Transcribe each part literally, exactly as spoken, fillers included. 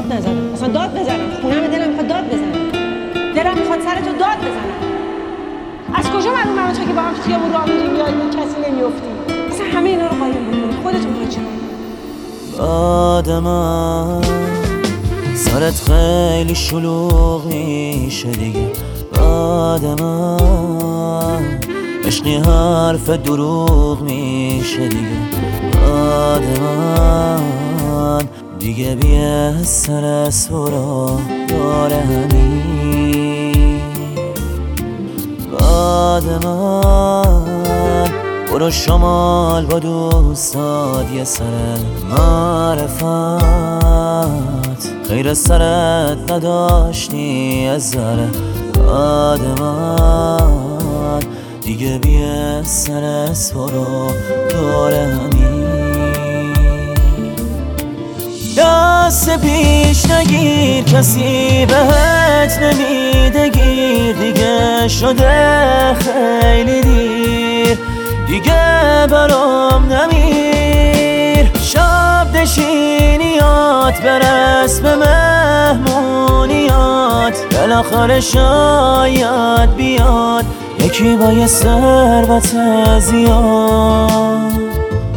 داد نزنم، اصلا داد بزنم، خونم دلم میخواد داد بزنم، دلم میخواد سر تو داد بزنم. از کجا معلوم من تو که با هم تو خیابون راه میریم یا کسی نمیافتیم؟ اصلا همه اینا رو قایم بکنی، خودتون رو چیکار بعد من سرت خیلی شلوغ میشه دیگه. بعد من عشقی حرف دروغ میشه دیگه. بعد من دیگه بیه سر از برا داره همین. بعد من برو شمال با دوستات یه سر معرفت، خیر سرت نداشتی از ذره. بعد من دیگه بیه سر از برو داره همین. دست پیش نگیر کسی بهت نمیده گیر، دیگه شده خیلی دیر، دیگه برام نمیر. شب نشینیات برس به مهمونیات، بالاخره شاید بیاد یکی با یه ثروت زیاد.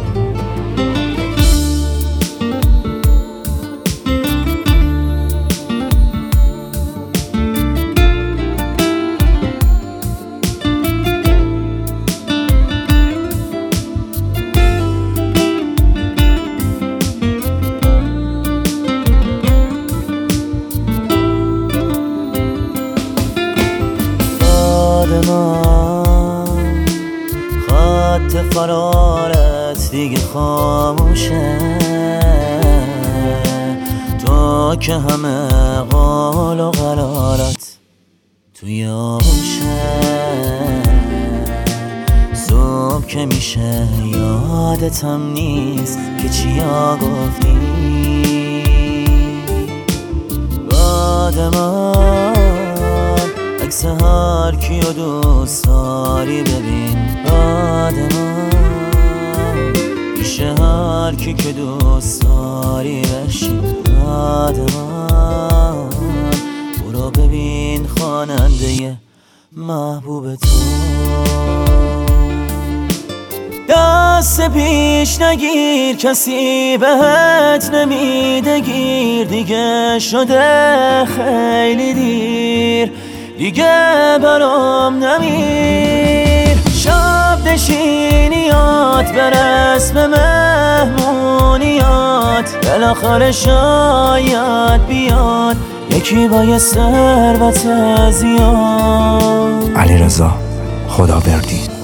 من خط فرارت دیگه خاموشه، تو که همه قال و قرارت توی آغوشه. صبح که میشه یادتم نیست که چیا گفتی. بعد من عکس هر کیو دوست داری ببین. بعد من پیش هر کی که دوست داری بشین. بعد من برو ببین خواننده محبوب تو. دست پیش نگیر کسی بهت نمیده گیر، دیگه شده خیلی دیر، دیگه برام نمیر. شب نشینیات برس به مهمونیات، بالاخره شاید بیاد یکی با یه ثروت زیاد. علیرضا خداوردی.